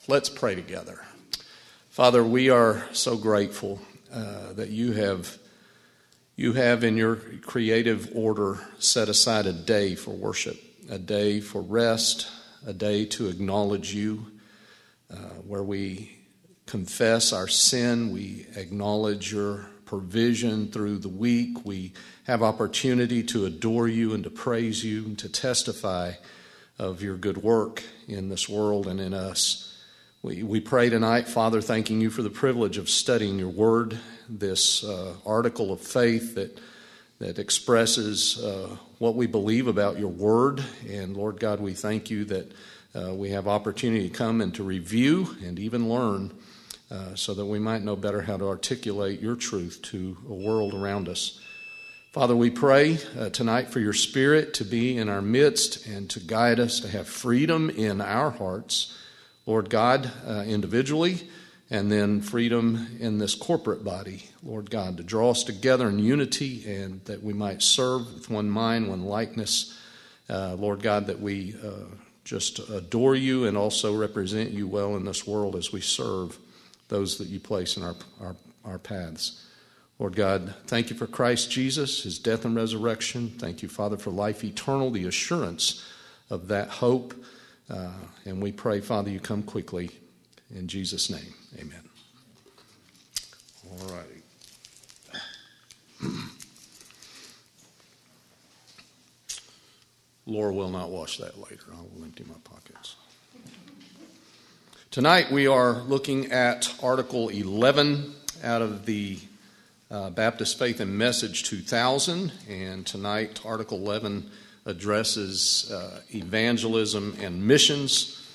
Let's pray together. Father, we are so grateful that you have in your creative order set aside a day for worship, a day for rest, a day to acknowledge you, where we confess our sin, we acknowledge your provision through the week, we have opportunity to adore you and to praise you and to testify of your good work in this world and in us. We pray tonight, Father, thanking you for the privilege of studying your word, this article of faith that expresses what we believe about your word. And Lord God, we thank you that we have opportunity to come and to review and even learn so that we might know better how to articulate your truth to a world around us. Father, we pray tonight for your Spirit to be in our midst and to guide us, to have freedom in our hearts, Lord God, individually, and then freedom in this corporate body, Lord God, to draw us together in unity and that we might serve with one mind, one likeness. Lord God, that we just adore you and also represent you well in this world as we serve those that you place in our paths. Lord God, thank you for Christ Jesus, his death and resurrection. Thank you, Father, for life eternal, the assurance of that hope. And we pray, Father, you come quickly. In Jesus' name, amen. All righty. Laura will not wash that later. I will empty my pockets. Tonight we are looking at Article 11 out of the Baptist Faith and Message 2000, and tonight Article 11 addresses evangelism and missions.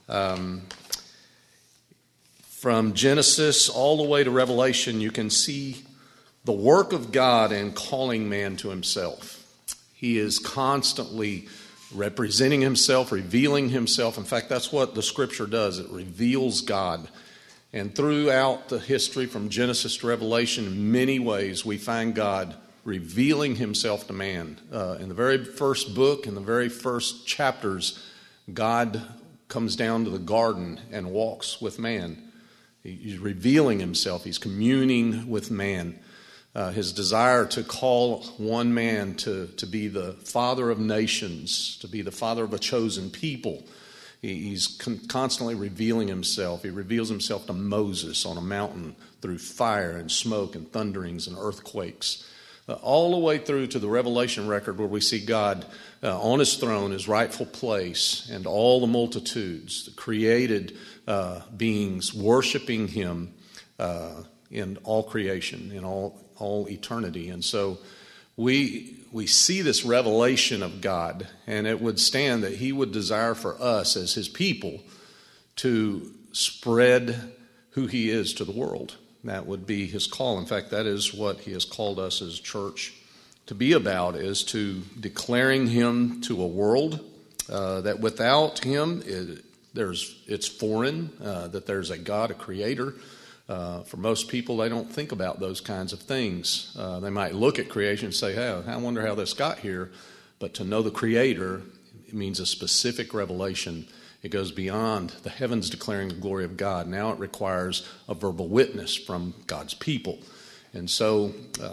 From Genesis all the way to Revelation, you can see the work of God in calling man to himself. He is constantly representing himself, revealing himself. In fact, that's what the Scripture does. It reveals God. And throughout the history from Genesis to Revelation, in many ways, we find God revealing himself to man. In the very first book, in the very first chapters, God comes down to the garden and walks with man. He's revealing himself. He's communing with man. His desire to call one man to be the father of nations, to be the father of a chosen people. He's constantly revealing himself. He reveals himself to Moses on a mountain through fire and smoke and thunderings and earthquakes. All the way through to the Revelation record where we see God on his throne, his rightful place, and all the multitudes, the created beings worshiping him in all creation, in all eternity. And so we see this revelation of God, and it would stand that he would desire for us as his people to spread who he is to the world. That would be his call. In fact, that is what he has called us as a church to be about, is to declaring him to a world that without him it's foreign, that there's a God, a creator. For most people, they don't think about those kinds of things. They might look at creation and say, hey, I wonder how this got here. But to know the Creator, it means a specific revelation. It goes beyond the heavens declaring the glory of God. Now it requires a verbal witness from God's people. And so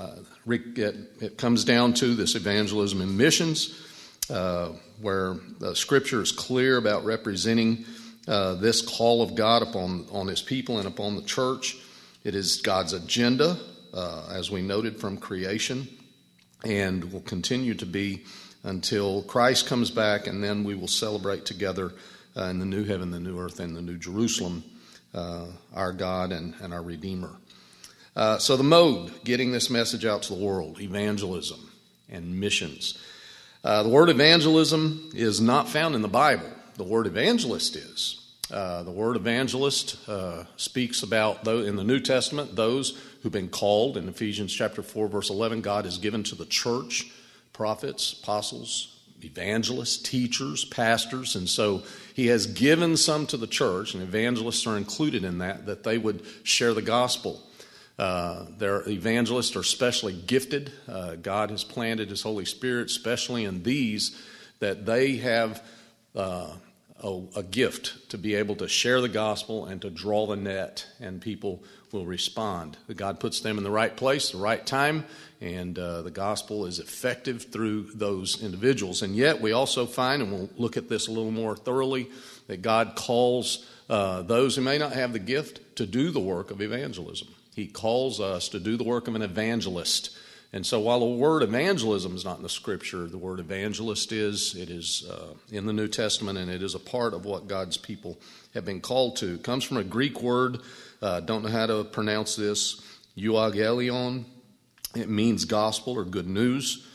it comes down to this evangelism and missions, where the Scripture is clear about representing this call of God on his people and upon the church. It is God's agenda, as we noted from creation, and will continue to be until Christ comes back, and then we will celebrate together in the new heaven, the new earth, and the new Jerusalem, our God and our Redeemer. So the mode, getting this message out to the world, evangelism and missions. The word evangelism is not found in the Bible. The word evangelist is. The word evangelist speaks about, in the New Testament, those who've been called. In Ephesians chapter 4, verse 11, God has given to the church prophets, apostles, evangelists, teachers, pastors. And so he has given some to the church, and evangelists are included in that they would share the gospel. Their evangelists are specially gifted. God has planted his Holy Spirit, especially in these, that they have a gift to be able to share the gospel and to draw the net, and people will respond. God puts them in the right place, the right time, and the gospel is effective through those individuals. And yet we also find, and we'll look at this a little more thoroughly, that God calls those who may not have the gift to do the work of evangelism. He calls us to do the work of an evangelist. And so while the word evangelism is not in the Scripture, the word evangelist is. It is in the New Testament, and it is a part of what God's people have been called to. It comes from a Greek word, don't know how to pronounce this, euangelion. It means gospel or good news.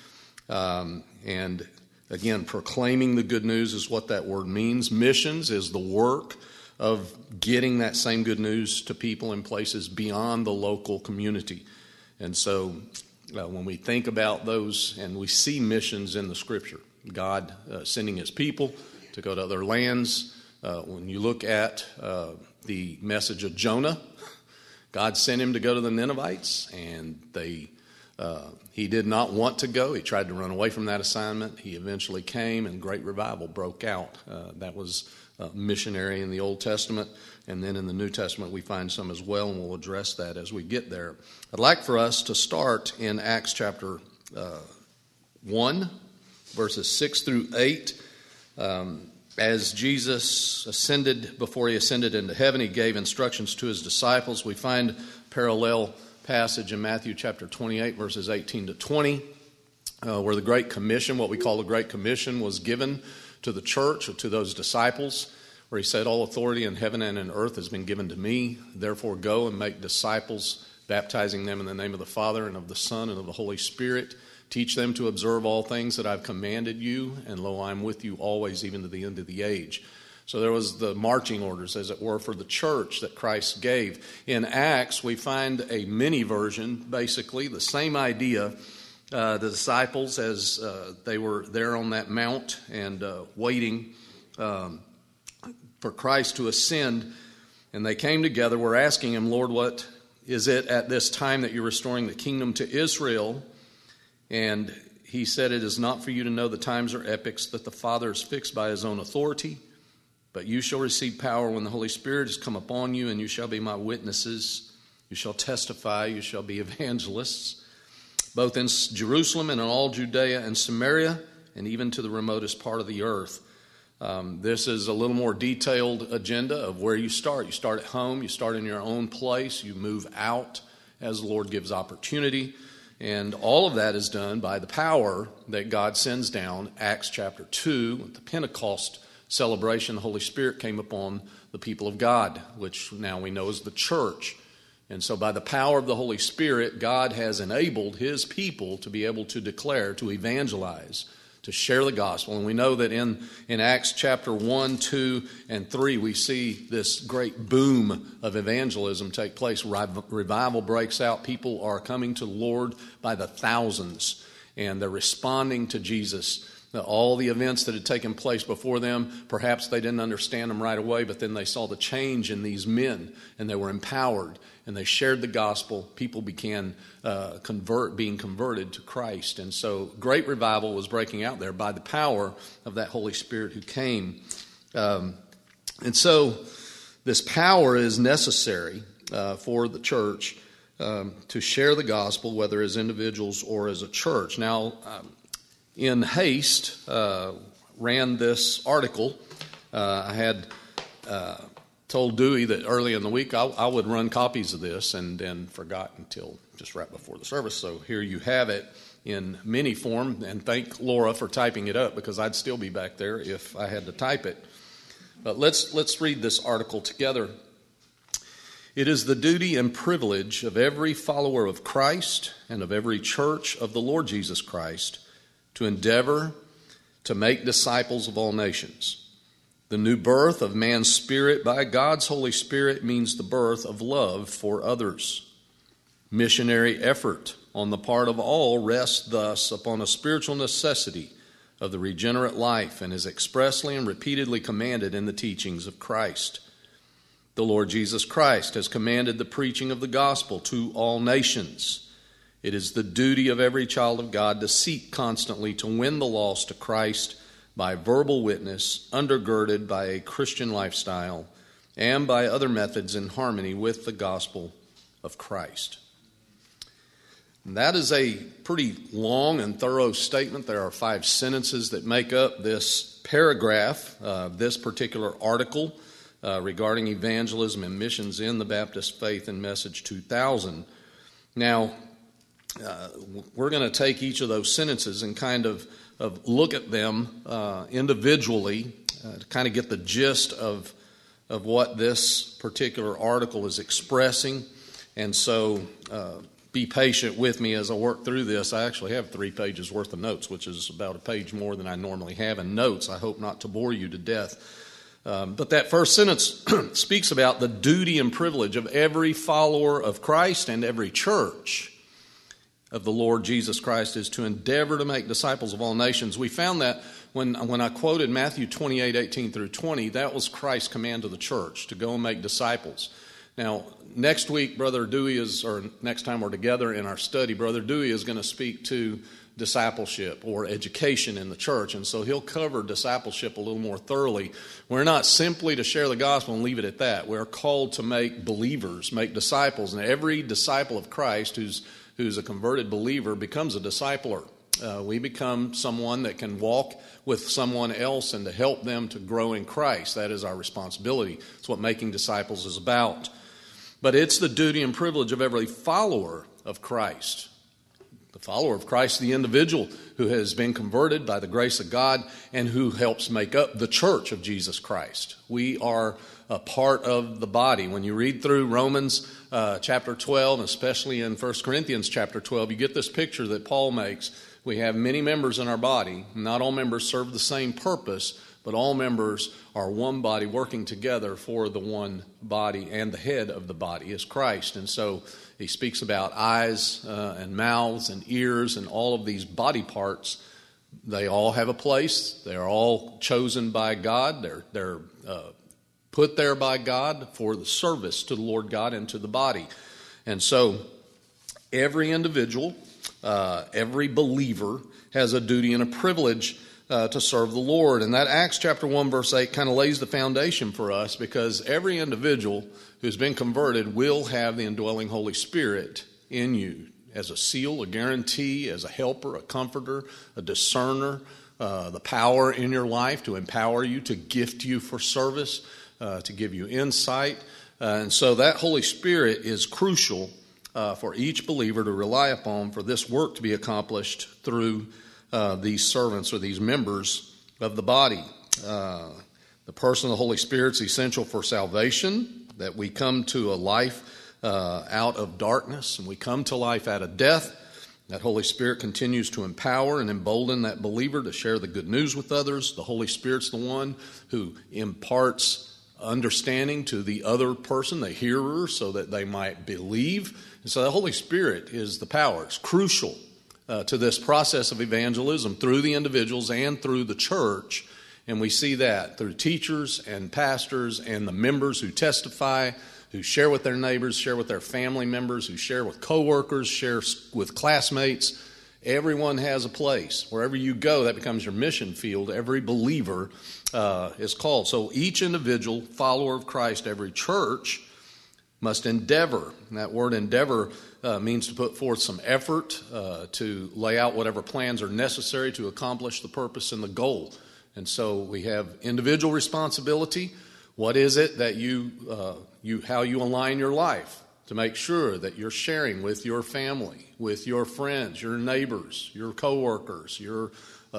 And again, proclaiming the good news is what that word means. Missions is the work of getting that same good news to people in places beyond the local community. And so when we think about those and we see missions in the Scripture, God sending His people to go to other lands. When you look at the message of Jonah, God sent him to go to the Ninevites, and he did not want to go. He tried to run away from that assignment. He eventually came, and great revival broke out. That was missionary in the Old Testament, and then in the New Testament we find some as well, and we'll address that as we get there. I'd like for us to start in Acts chapter 1, verses 6 through 8. As Jesus ascended, before He ascended into heaven, He gave instructions to His disciples. We find parallel passage in Matthew chapter 28, verses 18 to 20, where the Great Commission, what we call the Great Commission, was given to the church, or to those disciples, where He said, "All authority in heaven and in earth has been given to me. Therefore go and make disciples, baptizing them in the name of the Father and of the Son and of the Holy Spirit. Teach them to observe all things that I've commanded you, and lo, I am with you always, even to the end of the age." So there was the marching orders, as it were, for the church that Christ gave. In Acts, we find a mini version, basically, the same idea. The disciples, as they were there on that mount and waiting for Christ to ascend, and they came together, were asking Him, "Lord, what is it at this time that you're restoring the kingdom to Israel?" And He said, "It is not for you to know the times or epochs that the Father has fixed by His own authority, but you shall receive power when the Holy Spirit has come upon you, and you shall be my witnesses. You shall testify, you shall be evangelists, both in Jerusalem and in all Judea and Samaria, and even to the remotest part of the earth." This is a little more detailed agenda of where you start. You start at home, you start in your own place, you move out as the Lord gives opportunity. And all of that is done by the power that God sends down. Acts chapter 2, at the Pentecost celebration, the Holy Spirit came upon the people of God, which now we know is the church. And so by the power of the Holy Spirit, God has enabled His people to be able to declare, to evangelize, to share the gospel. And we know that in Acts chapter 1, 2, and 3, we see this great boom of evangelism take place. Revival breaks out. People are coming to the Lord by the thousands, and they're responding to Jesus. All the events that had taken place before them, perhaps they didn't understand them right away, but then they saw the change in these men, and they were empowered, and they shared the gospel. People began being converted to Christ. And so great revival was breaking out there by the power of that Holy Spirit who came. And so this power is necessary for the church to share the gospel, whether as individuals or as a church. Now, in haste, ran this article. I had told Dewey that early in the week I would run copies of this, and then forgot until just right before the service. So here you have it in mini form, and thank Laura for typing it up, because I'd still be back there if I had to type it. But let's read this article together. "It is the duty and privilege of every follower of Christ and of every church of the Lord Jesus Christ to endeavor to make disciples of all nations. The new birth of man's spirit by God's Holy Spirit means the birth of love for others. Missionary effort on the part of all rests thus upon a spiritual necessity of the regenerate life, and is expressly and repeatedly commanded in the teachings of Christ. The Lord Jesus Christ has commanded the preaching of the gospel to all nations. It is the duty of every child of God to seek constantly to win the lost to Christ by verbal witness, undergirded by a Christian lifestyle, and by other methods in harmony with the gospel of Christ. And that is a pretty long and thorough statement. There are 5 sentences that make up this paragraph, this particular article regarding evangelism and missions in the Baptist Faith and Message 2000. Now, we're going to take each of those sentences and kind of look at them individually to kind of get the gist of what this particular article is expressing. And so be patient with me as I work through this. I actually have 3 pages worth of notes, which is about a page more than I normally have in notes. I hope not to bore you to death. But that first sentence speaks about the duty and privilege of every follower of Christ and every church of the Lord Jesus Christ is to endeavor to make disciples of all nations. We found that when I quoted Matthew 28:18 through 20, that was Christ's command to the church, to go and make disciples. Now, next week, Brother Dewey or next time we're together in our study, Brother Dewey is going to speak to discipleship or education in the church, and so he'll cover discipleship a little more thoroughly. We're not simply to share the gospel and leave it at that. We're called to make believers, make disciples, and every disciple of Christ who's a converted believer becomes a discipler. We become someone that can walk with someone else and to help them to grow in Christ. That is our responsibility. It's what making disciples is about. But it's the duty and privilege of every follower of Christ. The follower of Christ, the individual who has been converted by the grace of God and who helps make up the church of Jesus Christ. We are a part of the body. When you read through Romans chapter 12, and especially in 1 Corinthians chapter 12, you get this picture that Paul makes. We have many members in our body. Not all members serve the same purpose, but all members are one body working together for the one body, and the head of the body is Christ. And so he speaks about eyes and mouths and ears and all of these body parts. They all have a place. They're all chosen by God. They're put there by God for the service to the Lord God and to the body. And so every individual, every believer has a duty and a privilege to serve the Lord. And that Acts chapter 1 verse 8 kind of lays the foundation for us, because every individual who's been converted will have the indwelling Holy Spirit in you as a seal, a guarantee, as a helper, a comforter, a discerner, the power in your life to empower you, to gift you for service, to give you insight. And so that Holy Spirit is crucial for each believer to rely upon for this work to be accomplished through these servants or these members of the body. The person of the Holy Spirit is essential for salvation, that we come to a life out of darkness and we come to life out of death. That Holy Spirit continues to empower and embolden that believer to share the good news with others. The Holy Spirit's the one who imparts understanding to the other person, the hearer, so that they might believe. And so the Holy Spirit is the power. It's crucial to this process of evangelism through the individuals and through the church. And we see that through teachers and pastors and the members who testify, who share with their neighbors, share with their family members, who share with coworkers, share with classmates. Everyone has a place. Wherever you go, that becomes your mission field. Every believer is called. So each individual follower of Christ, every church, must endeavor. And that word endeavor means to put forth some effort, to lay out whatever plans are necessary to accomplish the purpose and the goal. And so we have individual responsibility. What is it that how you align your life to make sure that you're sharing with your family, with your friends, your neighbors, your coworkers, your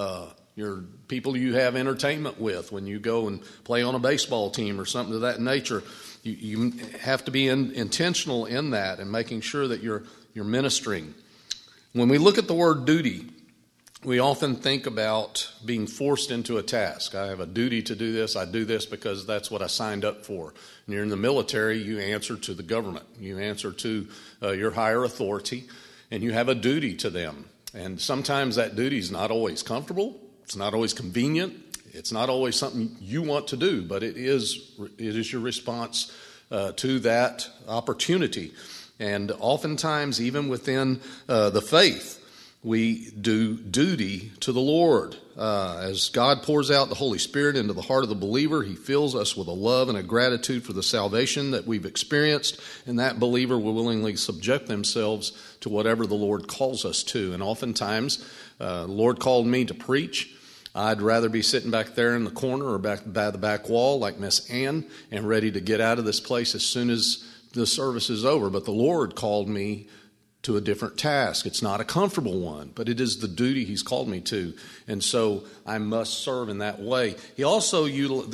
people you have entertainment with when you go and play on a baseball team or something of that nature. You have to be intentional in that and making sure that you're ministering. When we look at the word duty, we often think about being forced into a task. I have a duty to do this. I do this because that's what I signed up for. When you're in the military, you answer to the government. You answer to your higher authority, and you have a duty to them. And sometimes that duty is not always comfortable. It's not always convenient. It's not always something you want to do, but it is your response to that opportunity. And oftentimes, even within the faith, we do duty to the Lord. As God pours out the Holy Spirit into the heart of the believer, He fills us with a love and a gratitude for the salvation that we've experienced, and that believer will willingly subject themselves to whatever the Lord calls us to. And oftentimes, the Lord called me to preach. I'd rather be sitting back there in the corner or back by the back wall like Miss Ann and ready to get out of this place as soon as the service is over. But the Lord called me to a different task. It's not a comfortable one, but it is the duty He's called me to. And so I must serve in that way. They also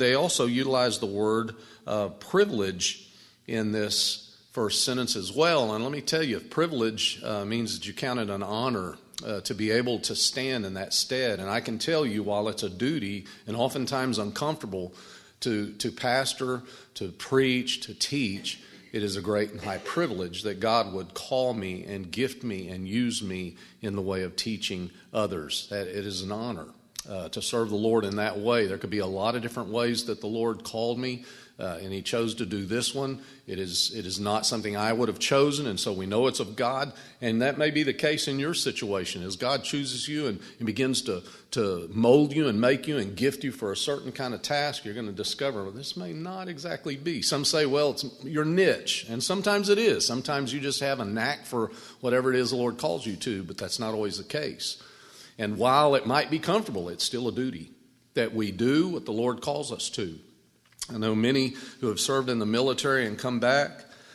utilize the word privilege in this first sentence as well. And let me tell you, privilege means that you count it an honor to be able to stand in that stead. And I can tell you, while it's a duty and oftentimes uncomfortable to pastor, to preach, to teach, it is a great and high privilege that God would call me and gift me and use me in the way of teaching others. That it is an honor to serve the Lord in that way. There could be a lot of different ways that the Lord called me, and He chose to do this one. It is not something I would have chosen, and so we know it's of God. And that may be the case in your situation. As God chooses you and begins to mold you and make you and gift you for a certain kind of task, you're going to discover, well, this may not exactly be. Some say, well, it's your niche, and sometimes it is. Sometimes you just have a knack for whatever it is the Lord calls you to, but that's not always the case. And while it might be comfortable, it's still a duty that we do what the Lord calls us to. I know many who have served in the military and come back.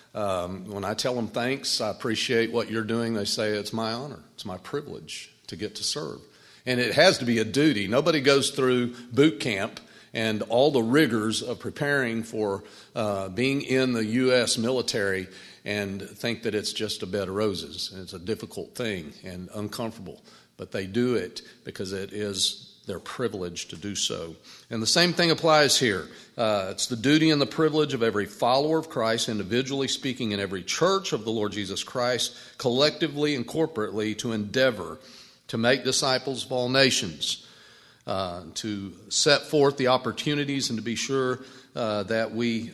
When I tell them thanks, I appreciate what you're doing, they say it's my honor, it's my privilege to get to serve. And it has to be a duty. Nobody goes through boot camp and all the rigors of preparing for being in the U.S. military and think that it's just a bed of roses. And it's a difficult thing and uncomfortable. But they do it because it is their privilege to do so. And the same thing applies here. It's the duty and the privilege of every follower of Christ, individually speaking, in every church of the Lord Jesus Christ, collectively and corporately, to endeavor to make disciples of all nations, to set forth the opportunities and to be sure that we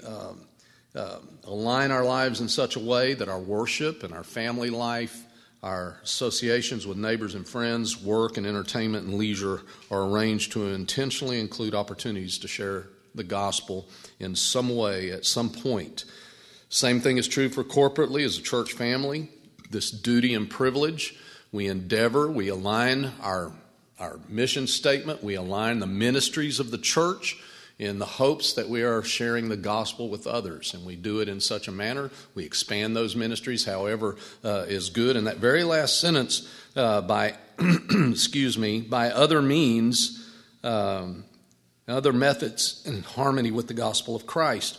align our lives in such a way that our worship and our family life, our associations with neighbors and friends, work and entertainment and leisure are arranged to intentionally include opportunities to share the gospel in some way at some point. Same thing is true for corporately as a church family. This duty and privilege, we endeavor, we align our mission statement, we align the ministries of the church in the hopes that we are sharing the gospel with others. And we do it in such a manner. We expand those ministries however is good. And that very last sentence, by other means, other methods in harmony with the gospel of Christ.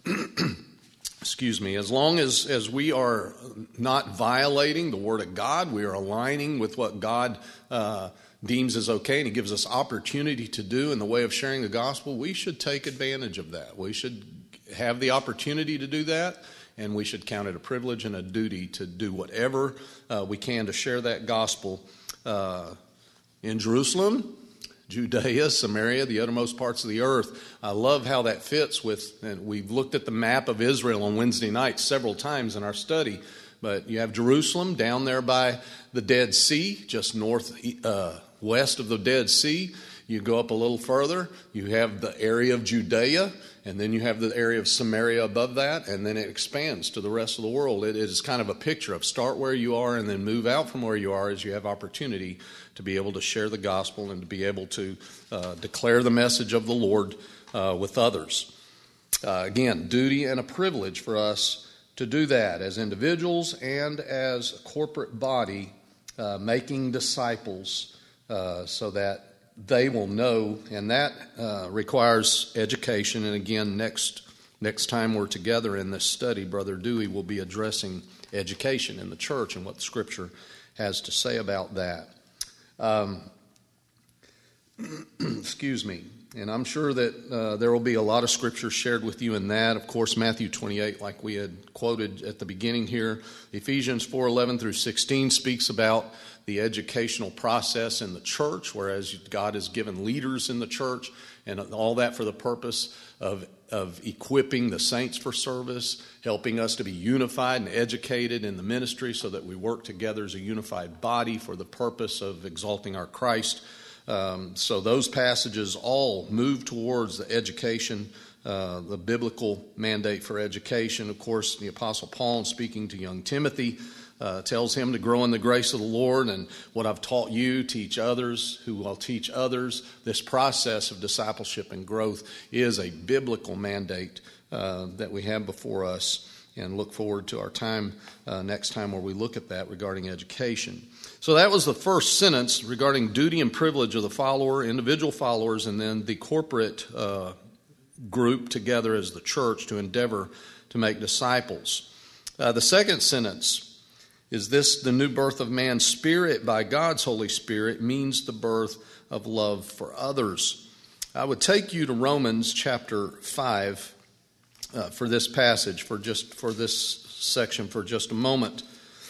As long as we are not violating the Word of God, we are aligning with what God deems as okay, and He gives us opportunity to do in the way of sharing the gospel, we should take advantage of that. We should have the opportunity to do that, and we should count it a privilege and a duty to do whatever we can to share that gospel in Jerusalem, Judea, Samaria, the uttermost parts of the earth. I love how that fits with, and we've looked at the map of Israel on Wednesday nights several times in our study, but you have Jerusalem down there by the Dead Sea, just northwest of the Dead Sea. You go up a little further, you have the area of Judea, and then you have the area of Samaria above that, and then it expands to the rest of the world. It is kind of a picture of start where you are and then move out from where you are as you have opportunity to be able to share the gospel and to be able to declare the message of the Lord with others. Again, duty and a privilege for us to do that as individuals and as a corporate body, making disciples so that they will know, and that requires education. And again, next time we're together in this study, Brother Dewey will be addressing education in the church and what the Scripture has to say about that. And I'm sure that there will be a lot of Scripture shared with you in that. Of course, Matthew 28, like we had quoted at the beginning here. Ephesians 4:11 through 16 speaks about the educational process in the church, whereas God has given leaders in the church, and all that for the purpose of of equipping the saints for service, helping us to be unified and educated in the ministry so that we work together as a unified body for the purpose of exalting our Christ. So those passages all move towards the education, the biblical mandate for education. Of course, the Apostle Paul, speaking to young Timothy, tells him to grow in the grace of the Lord, and what I've taught you, teach others, who will teach others. This process of discipleship and growth is a biblical mandate that we have before us, and look forward to our time next time where we look at that regarding education. So that was the first sentence regarding duty and privilege of the follower, individual followers, and then the corporate group together as the church to endeavor to make disciples. The second sentence is this: the new birth of man's spirit by God's Holy Spirit means the birth of love for others. I would take you to Romans chapter 5 for this passage, for this section for just a moment.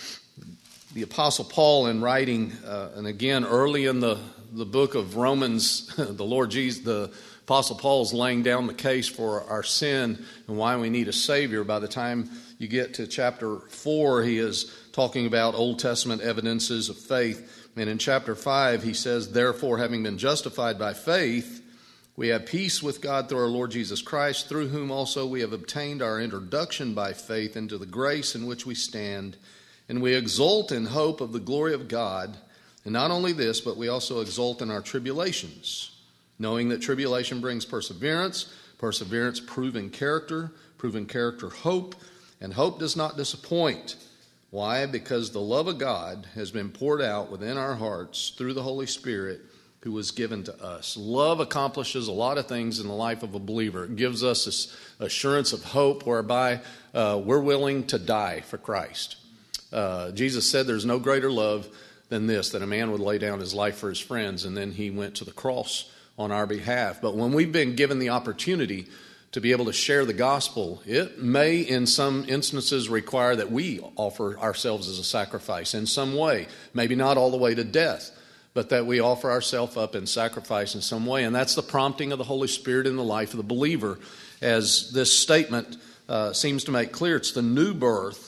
The Apostle Paul, in writing, and again early in the book of Romans, the Lord Jesus, the Apostle Paul is laying down the case for our sin and why we need a Savior. By the time you get to chapter 4, he is talking about Old Testament evidences of faith. And in chapter 5, he says, "Therefore, having been justified by faith, we have peace with God through our Lord Jesus Christ, through whom also we have obtained our introduction by faith into the grace in which we stand. And we exult in hope of the glory of God. And not only this, but we also exult in our tribulations, knowing that tribulation brings perseverance, perseverance proven character hope, and hope does not disappoint." Why? Because the love of God has been poured out within our hearts through the Holy Spirit who was given to us. Love accomplishes a lot of things in the life of a believer. It gives us this assurance of hope whereby we're willing to die for Christ. Jesus said there's no greater love than this, that a man would lay down his life for his friends, and then he went to the cross on our behalf. But when we've been given the opportunity to be able to share the gospel, it may in some instances require that we offer ourselves as a sacrifice in some way. Maybe not all the way to death, but that we offer ourselves up in sacrifice in some way. And that's the prompting of the Holy Spirit in the life of the believer. As this statement seems to make clear, it's the new birth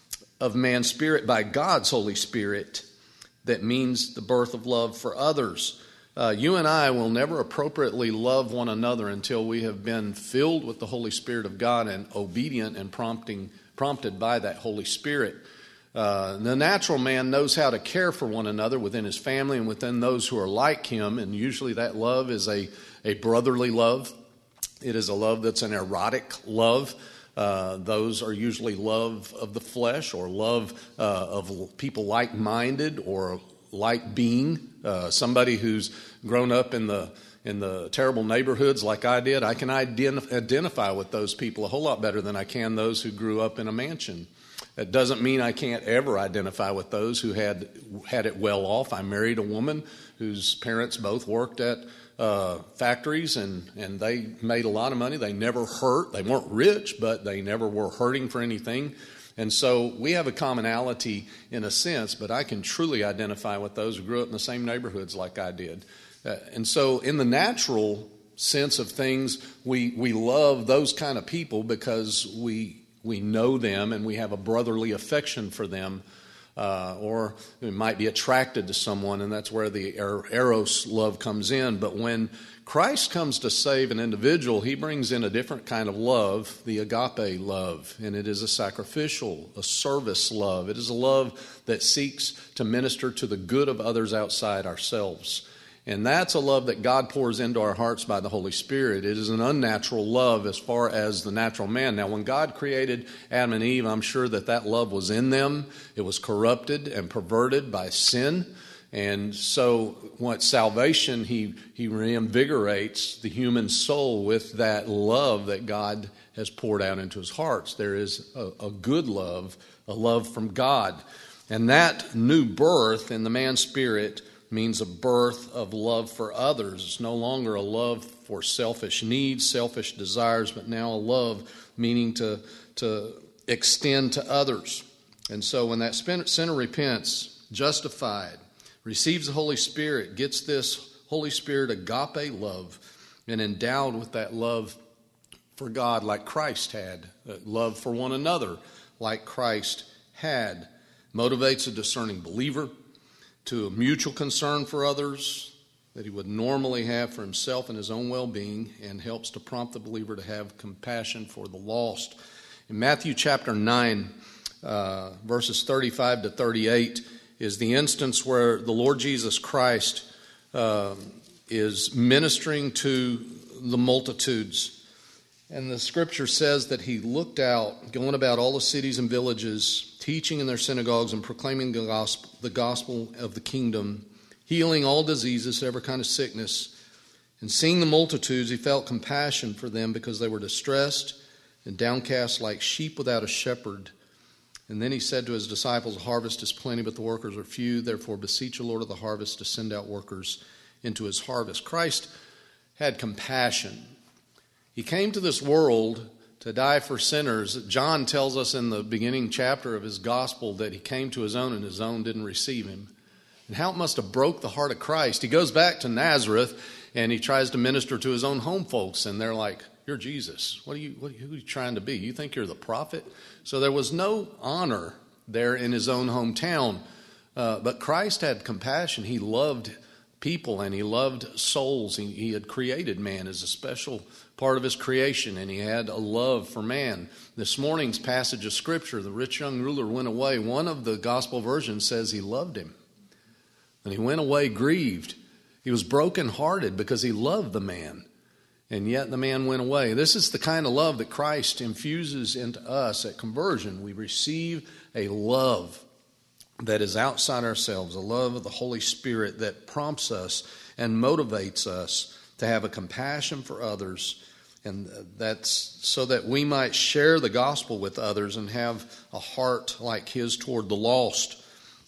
of man's spirit by God's Holy Spirit that means the birth of love for others. You and I will never appropriately love one another until we have been filled with the Holy Spirit of God and obedient and prompted by that Holy Spirit. The natural man knows how to care for one another within his family and within those who are like him, and usually that love is a brotherly love. It is a love that's an erotic love. Those are usually love of the flesh, or love of people like-minded or like being. Somebody who's grown up in the terrible neighborhoods like I did, I can identify with those people a whole lot better than I can those who grew up in a mansion. That doesn't mean I can't ever identify with those who had it well off. I married a woman whose parents both worked at factories, and they made a lot of money. They never hurt. They weren't rich, but they never were hurting for anything. And so we have a commonality in a sense, but I can truly identify with those who grew up in the same neighborhoods like I did. And so in the natural sense of things, we love those kind of people because we know them and we have a brotherly affection for them. Or we might be attracted to someone, and that's where the eros love comes in. But when Christ comes to save an individual, he brings in a different kind of love, the agape love. And it is a sacrificial, a service love. It is a love that seeks to minister to the good of others outside ourselves. And that's a love that God pours into our hearts by the Holy Spirit. It is an unnatural love as far as the natural man. Now, when God created Adam and Eve, I'm sure that love was in them. It was corrupted and perverted by sin. And so, what salvation, he reinvigorates the human soul with that love that God has poured out into his hearts. There is a good love, a love from God. And that new birth in the man's spirit means a birth of love for others. It's no longer a love for selfish needs, selfish desires, but now a love meaning to extend to others. And so when that sinner repents, justified, receives the Holy Spirit, gets this Holy Spirit agape love, and endowed with that love for God like Christ had, love for one another like Christ had. Motivates a discerning believer to a mutual concern for others that he would normally have for himself and his own well-being, and helps to prompt the believer to have compassion for the lost. In Matthew chapter 9, verses 35 to 38, is the instance where the Lord Jesus Christ is ministering to the multitudes. And the scripture says that he looked out, going about all the cities and villages, teaching in their synagogues and proclaiming the gospel of the kingdom, healing all diseases, every kind of sickness. And seeing the multitudes, he felt compassion for them because they were distressed and downcast like sheep without a shepherd. And then he said to his disciples, "The harvest is plenty, but the workers are few. Therefore beseech the Lord of the harvest to send out workers into his harvest." Christ had compassion. He came to this world to die for sinners. John tells us in the beginning chapter of his gospel that he came to his own and his own didn't receive him. And how it must have broke the heart of Christ. He goes back to Nazareth and he tries to minister to his own home folks, and they're like, "You're Jesus. Who are you trying to be? You think you're the prophet?" So there was no honor there in his own hometown. But Christ had compassion. He loved people and he loved souls. He had created man as a special part of his creation, and he had a love for man. This morning's passage of Scripture, the rich young ruler went away. One of the gospel versions says he loved him. And he went away grieved. He was brokenhearted because he loved the man. And yet the man went away. This is the kind of love that Christ infuses into us at conversion. We receive a love that is outside ourselves, a love of the Holy Spirit that prompts us and motivates us to have a compassion for others. And that's so that we might share the gospel with others and have a heart like his toward the lost.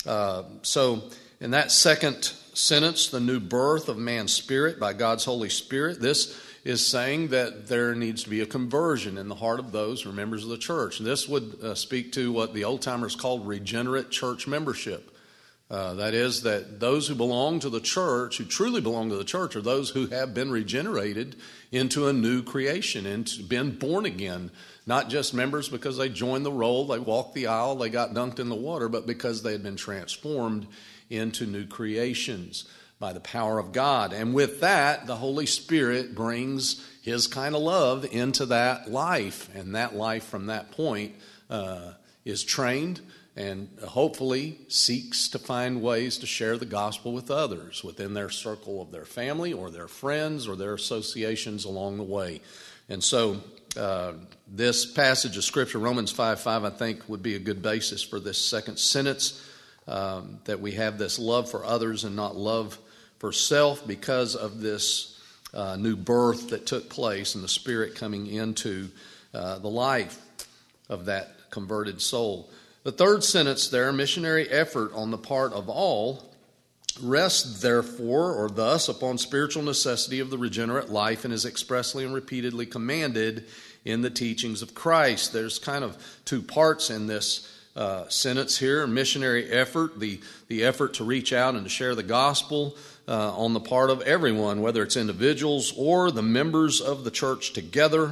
So in that second sentence, the new birth of man's spirit by God's Holy Spirit, this is saying that there needs to be a conversion in the heart of those who are members of the church. And this would speak to what the old-timers called regenerate church membership. That is, that those who belong to the church, who truly belong to the church, are those who have been regenerated into a new creation and been born again. Not just members because they joined the roll, they walked the aisle, they got dunked in the water, but because they had been transformed into new creations by the power of God. And with that, the Holy Spirit brings his kind of love into that life. And that life from that point is trained and hopefully seeks to find ways to share the gospel with others within their circle of their family or their friends or their associations along the way. And so this passage of Scripture, Romans 5:5, I think would be a good basis for this second sentence, that we have this love for others and not love for self because of this new birth that took place and the Spirit coming into the life of that converted soul. The third sentence there, missionary effort on the part of all, rests therefore or thus upon spiritual necessity of the regenerate life and is expressly and repeatedly commanded in the teachings of Christ. There's kind of two parts in this sentence here. Missionary effort, the effort to reach out and to share the gospel on the part of everyone, whether it's individuals or the members of the church together,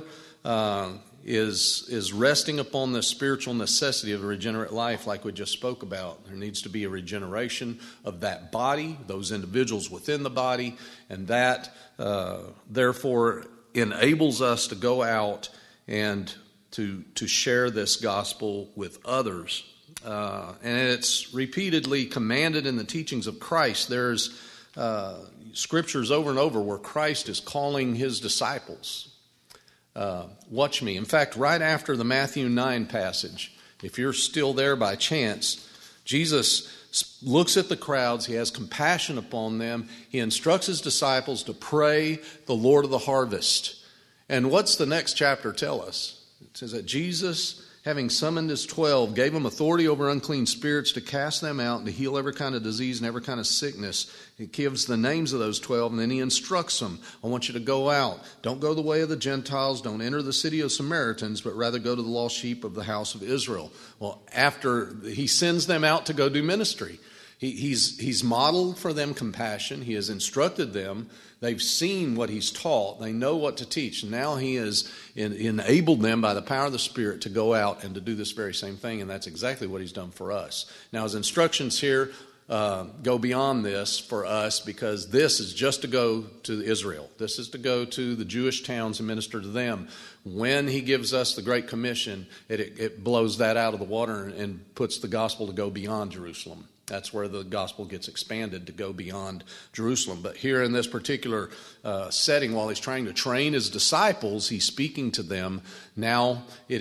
is resting upon the spiritual necessity of a regenerate life like we just spoke about. There needs to be a regeneration of that body, those individuals within the body, and that therefore enables us to go out and to share this gospel with others. And it's repeatedly commanded in the teachings of Christ. There's scriptures over and over where Christ is calling his disciples. Watch me. In fact, right after the Matthew 9 passage, if you're still there by chance, Jesus looks at the crowds. He has compassion upon them. He instructs his disciples to pray the Lord of the harvest. And what's the next chapter tell us? It says that Jesus, having summoned his 12, gave them authority over unclean spirits to cast them out and to heal every kind of disease and every kind of sickness. He gives the names of those 12, and then he instructs them. I want you to go out. Don't go the way of the Gentiles. Don't enter the city of Samaritans, but rather go to the lost sheep of the house of Israel. Well, after he sends them out to go do ministry, He's modeled for them compassion. He has instructed them. They've seen what he's taught. They know what to teach. Now he has enabled them by the power of the Spirit to go out and to do this very same thing, and that's exactly what he's done for us. Now his instructions here go beyond this for us, because this is just to go to Israel. This is to go to the Jewish towns and minister to them. When he gives us the Great Commission, it blows that out of the water and puts the gospel to go beyond Jerusalem. That's where the gospel gets expanded, to go beyond Jerusalem. But here in this particular setting, while he's trying to train his disciples, he's speaking to them. Now it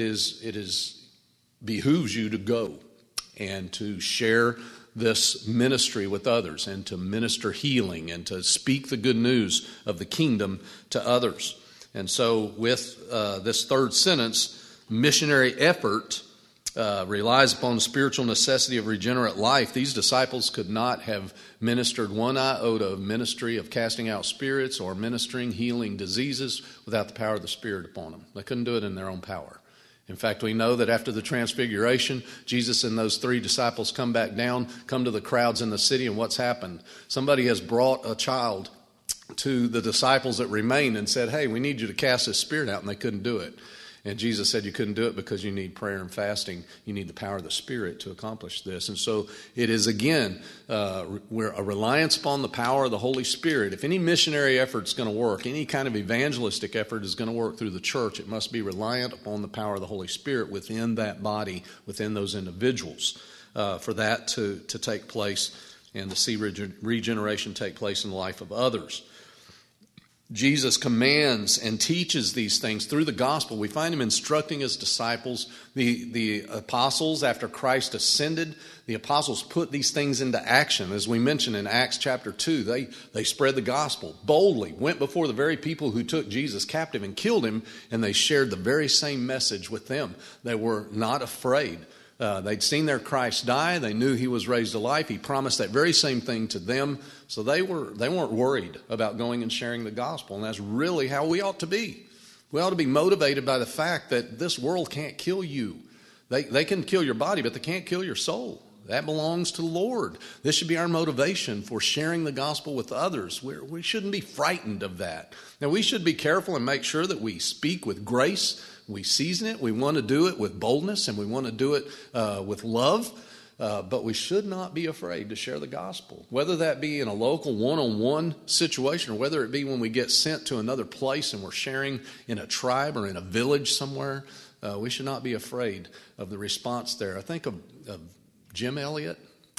behooves you to go and to share this ministry with others, and to minister healing, and to speak the good news of the kingdom to others. And so with this third sentence, missionary effort relies upon the spiritual necessity of regenerate life. These disciples could not have ministered one iota of ministry of casting out spirits or ministering healing diseases without the power of the Spirit upon them. They couldn't do it in their own power. In fact, we know that after the transfiguration, Jesus and those 3 disciples come back down, come to the crowds in the city, and what's happened? Somebody has brought a child to the disciples that remained and said, hey, we need you to cast this spirit out, and they couldn't do it. And Jesus said you couldn't do it because you need prayer and fasting. You need the power of the Spirit to accomplish this. And so it is, again, we're a reliance upon the power of the Holy Spirit. If any missionary effort is going to work, any kind of evangelistic effort is going to work through the church, it must be reliant upon the power of the Holy Spirit within that body, within those individuals, for that to take place and to see regeneration take place in the life of others. Jesus commands and teaches these things through the gospel. We find him instructing his disciples. The apostles, after Christ ascended, the apostles put these things into action. As we mentioned in Acts chapter 2, they spread the gospel boldly, went before the very people who took Jesus captive and killed him, and they shared the very same message with them. They were not afraid. They'd seen their Christ die. They knew he was raised to life. He promised that very same thing to them. So they weren't worried about going and sharing the gospel. And that's really how we ought to be. We ought to be motivated by the fact that this world can't kill you. They can kill your body, but they can't kill your soul. That belongs to the Lord. This should be our motivation for sharing the gospel with others. We shouldn't be frightened of that. Now, we should be careful and make sure that we speak with grace. We season it. We want to do it with boldness, and we want to do it with love. But we should not be afraid to share the gospel, whether that be in a local one-on-one situation or whether it be when we get sent to another place and we're sharing in a tribe or in a village somewhere. We should not be afraid of the response there. I think of Jim Elliott,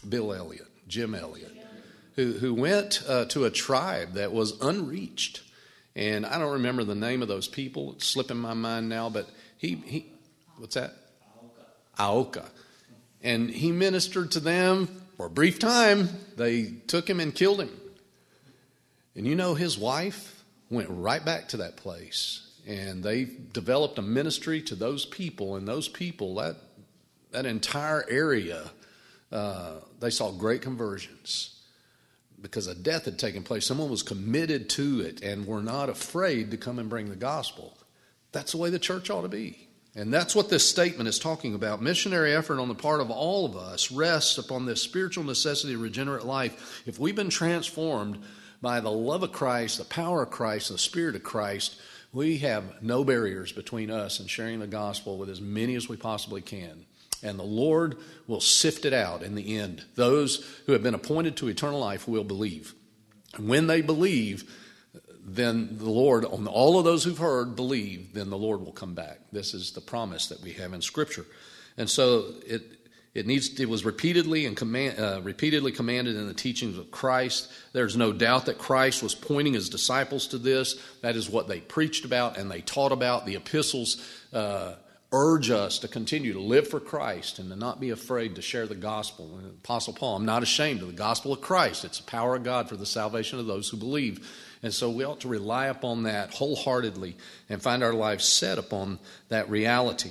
who went to a tribe that was unreached. And I don't remember the name of those people. It's slipping my mind now, but he what's that? Aoka. And he ministered to them for a brief time. They took him and killed him. And you know, his wife went right back to that place. And they developed a ministry to those people. And those people, that entire area, they saw great conversions. Because a death had taken place. Someone was committed to it and were not afraid to come and bring the gospel. That's the way the church ought to be. And that's what this statement is talking about. Missionary effort on the part of all of us rests upon this spiritual necessity of regenerate life. If we've been transformed by the love of Christ, the power of Christ, the Spirit of Christ, we have no barriers between us and sharing the gospel with as many as we possibly can. And the Lord will sift it out in the end. Those who have been appointed to eternal life will believe. And when they believe, then the Lord, on all of those who've heard, believe, then the Lord will come back. This is the promise that we have in Scripture. And so it was repeatedly commanded in the teachings of Christ. There's no doubt that Christ was pointing his disciples to this. That is what they preached about and they taught about. The epistles urge us to continue to live for Christ and to not be afraid to share the gospel. And Apostle Paul, I'm not ashamed of the gospel of Christ. It's the power of God for the salvation of those who believe. And so we ought to rely upon that wholeheartedly and find our lives set upon that reality.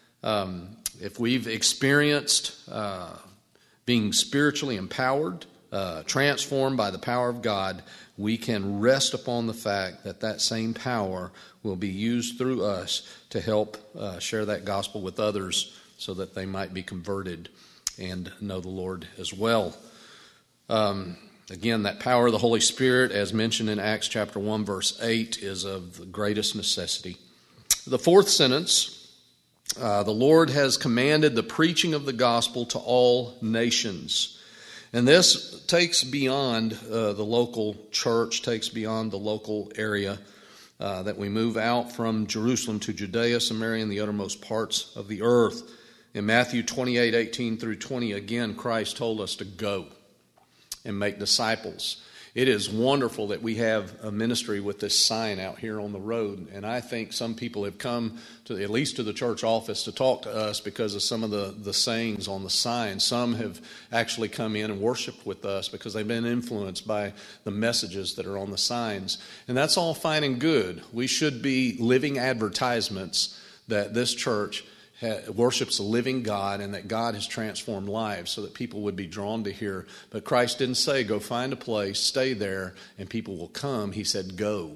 If we've experienced being spiritually empowered, transformed by the power of God, we can rest upon the fact that that same power will be used through us to help share that gospel with others so that they might be converted and know the Lord as well. Again, that power of the Holy Spirit, as mentioned in Acts chapter 1, verse 8, is of the greatest necessity. The fourth sentence, the Lord has commanded the preaching of the gospel to all nations. And this takes beyond the local church, takes beyond the local area, that we move out from Jerusalem to Judea, Samaria, and the uttermost parts of the earth. In Matthew 28:18 through 20, again, Christ told us to go and make disciples. It is wonderful that we have a ministry with this sign out here on the road, and I think some people have come to at least to the church office to talk to us because of some of the sayings on the sign. Some have actually come in and worshiped with us because they've been influenced by the messages that are on the signs. And that's all fine and good. We should be living advertisements that this church worships a living God and that God has transformed lives so that people would be drawn to hear. But Christ didn't say, go find a place, stay there, and people will come. He said, go.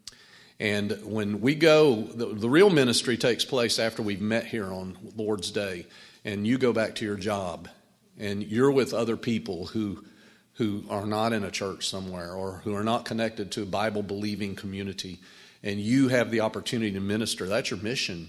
And when we go, the real ministry takes place after we've met here on Lord's Day, and you go back to your job, and you're with other people who are not in a church somewhere or who are not connected to a Bible-believing community, and you have the opportunity to minister. That's your mission.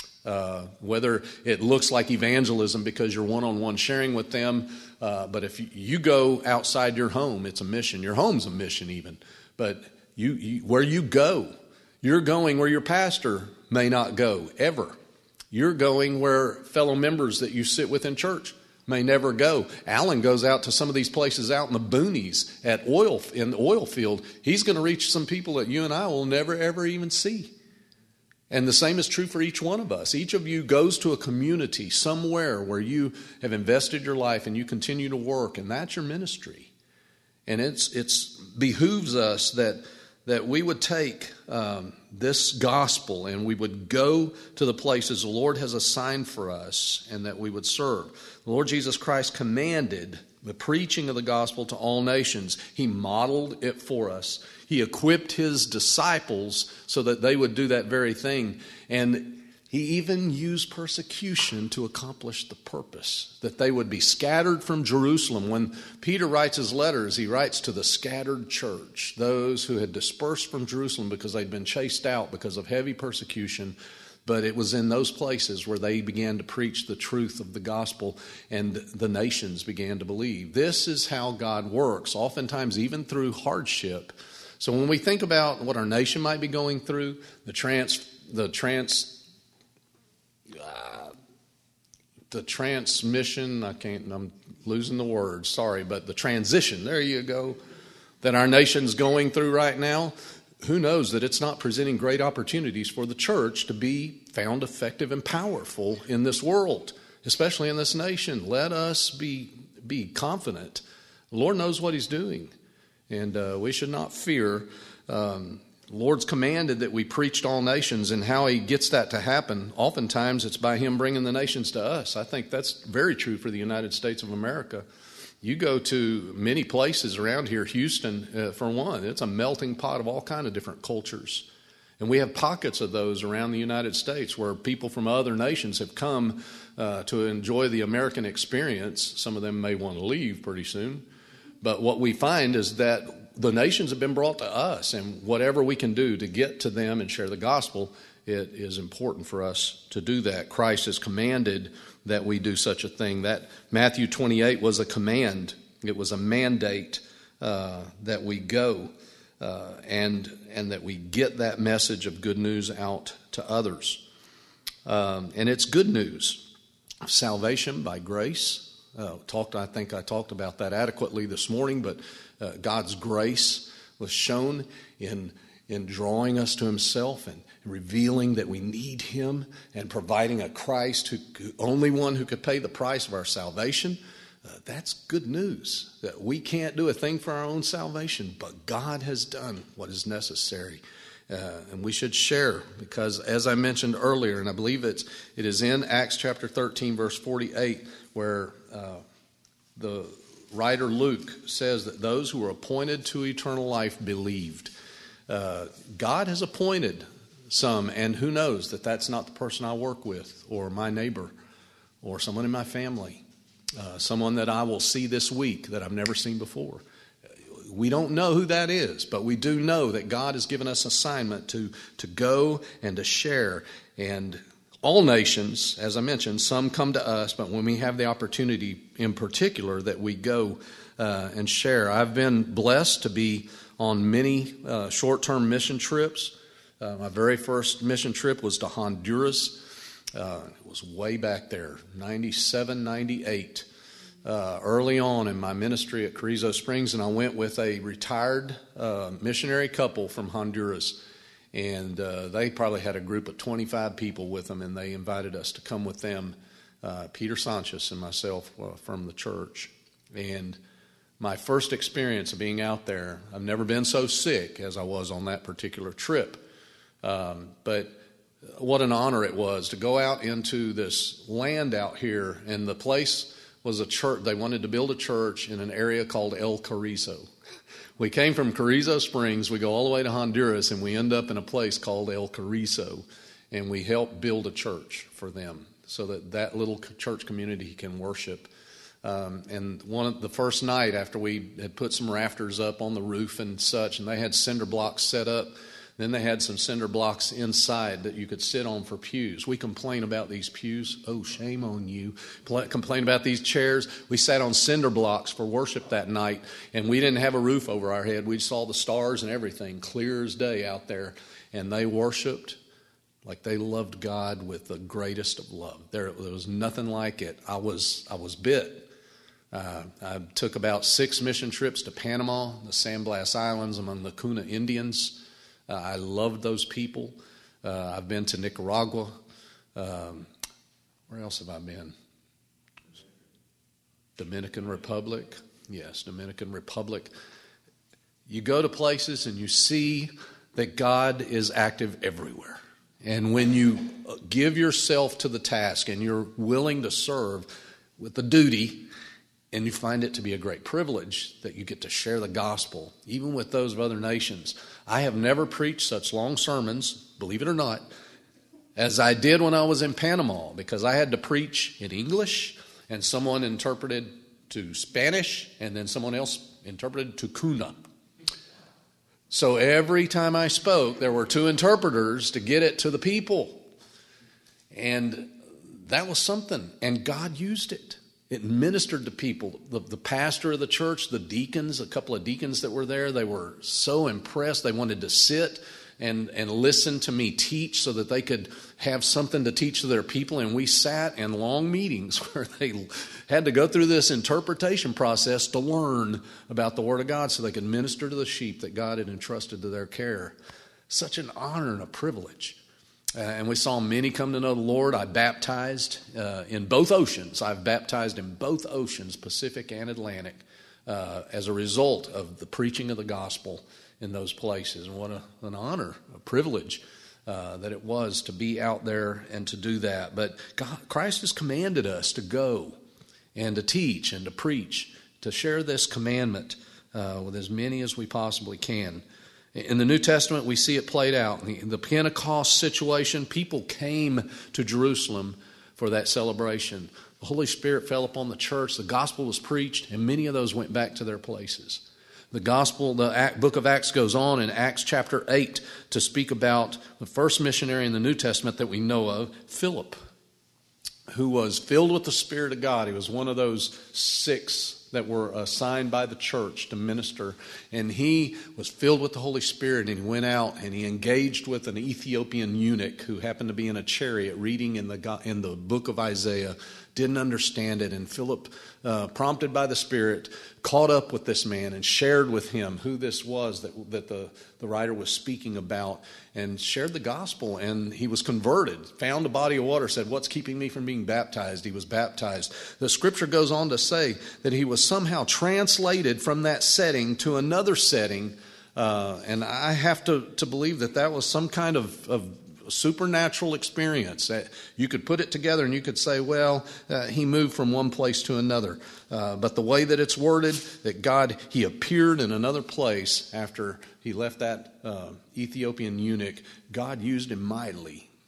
Whether it looks like evangelism because you're one-on-one sharing with them, but if you go outside your home, it's a mission. Your home's a mission even. But where you go, you're going where your pastor may not go ever. You're going where fellow members that you sit with in church may never go. Alan goes out to some of these places out in the boonies in the oil field. He's going to reach some people that you and I will never, ever even see. And the same is true for each one of us. Each of you goes to a community somewhere where you have invested your life and you continue to work, and that's your ministry. And it's behooves us that we would take this gospel and we would go to the places the Lord has assigned for us and that we would serve. The Lord Jesus Christ commanded the preaching of the gospel to all nations. He modeled it for us. He equipped his disciples so that they would do that very thing. And he even used persecution to accomplish the purpose, that they would be scattered from Jerusalem. When Peter writes his letters, he writes to the scattered church, those who had dispersed from Jerusalem because they'd been chased out because of heavy persecution. But it was in those places where they began to preach the truth of the gospel and the nations began to believe. This is how God works, oftentimes even through hardship. So when we think about what our nation might be going through, the transmission, I'm losing the word, sorry, but the transition, there you go, that our nation's going through right now, who knows that it's not presenting great opportunities for the church to be found effective and powerful in this world, especially in this nation. Let us be confident. The Lord knows what he's doing, and we should not fear. The Lord's commanded that we preach to all nations, and how he gets that to happen, oftentimes it's by him bringing the nations to us. I think that's very true for the United States of America. You go to many places around here, Houston, for one, it's a melting pot of all kinds of different cultures. And we have pockets of those around the United States where people from other nations have come to enjoy the American experience. Some of them may want to leave pretty soon. But what we find is that the nations have been brought to us, and whatever we can do to get to them and share the gospel, it is important for us to do that. Christ has commanded that we do such a thing. That Matthew 28 was a command. It was a mandate that we go and that we get that message of good news out to others. And it's good news. Salvation by grace. I think I talked about that adequately this morning, but God's grace was shown in drawing us to himself and revealing that we need him and providing a Christ, only one who could pay the price of our salvation. That's good news, that we can't do a thing for our own salvation, but God has done what is necessary. And we should share, because as I mentioned earlier, and I believe it is in Acts chapter 13, verse 48, where the writer Luke says that those who were appointed to eternal life believed. God has appointed some, and who knows that that's not the person I work with or my neighbor or someone in my family. someone that I will see this week that I've never seen before. We don't know who that is, but we do know that God has given us assignment to go and to share. And all nations, as I mentioned, some come to us, but when we have the opportunity in particular that we go and share. I've been blessed to be on many short-term mission trips. My very first mission trip was to Honduras. It was way back there, 97, 98. Early on in my ministry at Carrizo Springs, and I went with a retired missionary couple from Honduras, and they probably had a group of 25 people with them, and they invited us to come with them, Peter Sanchez and myself from the church. And my first experience of being out there, I've never been so sick as I was on that particular trip, but what an honor it was to go out into this land out here, and the place was a church. They wanted to build a church in an area called El Carrizo. We came from Carrizo Springs, we go all the way to Honduras, and we end up in a place called El Carrizo, and we help build a church for them so that that little church community can worship. And the first night after we had put some rafters up on the roof and such, and they had cinder blocks set up, then they had some cinder blocks inside that you could sit on for pews. We complain about these pews. Oh, shame on you. Complain about these chairs. We sat on cinder blocks for worship that night, and we didn't have a roof over our head. We saw the stars and everything, clear as day out there, and they worshiped like they loved God with the greatest of love. There was nothing like it. I was bit. I took about 6 mission trips to Panama, the San Blas Islands, among the Kuna Indians. I loved those people. I've been to Nicaragua. Where else have I been? Dominican Republic. Yes, Dominican Republic. You go to places and you see that God is active everywhere. And when you give yourself to the task and you're willing to serve with the duty, and you find it to be a great privilege that you get to share the gospel, even with those of other nations. I have never preached such long sermons, believe it or not, as I did when I was in Panama, because I had to preach in English, and someone interpreted to Spanish, and then someone else interpreted to Kuna. So every time I spoke, there were 2 interpreters to get it to the people. And that was something, and God used it. It ministered to people. The pastor of the church, the deacons, a couple of deacons that were there, they were so impressed. They wanted to sit and listen to me teach so that they could have something to teach to their people. And we sat in long meetings where they had to go through this interpretation process to learn about the Word of God so they could minister to the sheep that God had entrusted to their care. Such an honor and a privilege. And we saw many come to know the Lord. I baptized in both oceans. I've baptized in both oceans, Pacific and Atlantic, as a result of the preaching of the gospel in those places. And what an honor, a privilege that it was to be out there and to do that. But Christ has commanded us to go and to teach and to preach, to share this commandment with as many as we possibly can. In the New Testament, we see it played out. In the Pentecost situation, people came to Jerusalem for that celebration. The Holy Spirit fell upon the church. The gospel was preached, and many of those went back to their places. The book of Acts goes on in Acts chapter 8 to speak about the first missionary in the New Testament that we know of, Philip, who was filled with the Spirit of God. He was one of those 6 that were assigned by the church to minister. And he was filled with the Holy Spirit, and he went out and he engaged with an Ethiopian eunuch who happened to be in a chariot reading in the book of Isaiah, didn't understand it. And Philip, prompted by the Spirit, caught up with this man and shared with him who this was that the writer was speaking about, and shared the gospel. And he was converted, found a body of water, said, "What's keeping me from being baptized?" He was baptized. The scripture goes on to say that he was somehow translated from that setting to another setting. And I have to believe that was some kind of supernatural experience. You could put it together and you could say, well, he moved from one place to another. But the way that it's worded, that he appeared in another place after he left that Ethiopian eunuch, God used him mightily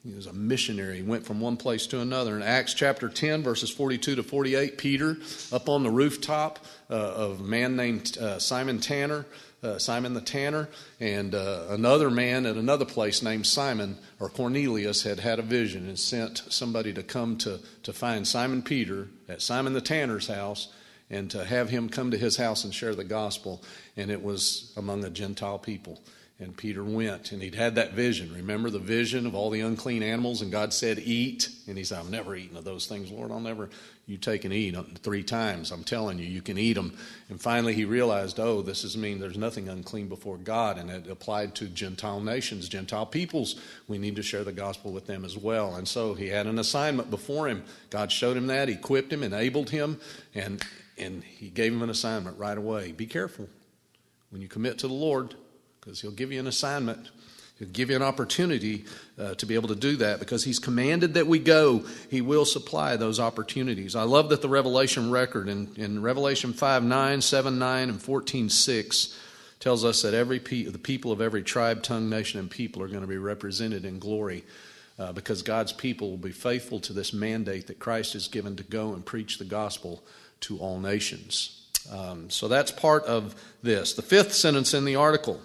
He was a missionary. He went from one place to another. In Acts chapter 10, verses 42 to 48, Peter, up on the rooftop of a man named Simon the Tanner, and another man at another place named Simon, or Cornelius, had a vision and sent somebody to come to find Simon Peter at Simon the Tanner's house and to have him come to his house and share the gospel. And it was among the Gentile people. And Peter went, and he'd had that vision. Remember the vision of all the unclean animals? And God said, eat. And he said, I've never eaten of those things, Lord. I'll never. You take and eat 3 times. I'm telling you, you can eat them. And finally he realized, this is mean there's nothing unclean before God. And it applied to Gentile nations, Gentile peoples. We need to share the gospel with them as well. And so he had an assignment before him. God showed him that, equipped him, enabled him, and he gave him an assignment right away. Be careful when you commit to the Lord, because he'll give you an assignment. He'll give you an opportunity to be able to do that, because he's commanded that we go. He will supply those opportunities. I love that the Revelation record in Revelation 5:9, 7:9, and 14:6 tells us that the people of every tribe, tongue, nation, and people are going to be represented in glory because God's people will be faithful to this mandate that Christ has given to go and preach the gospel to all nations. So that's part of this. The 5th sentence in the article.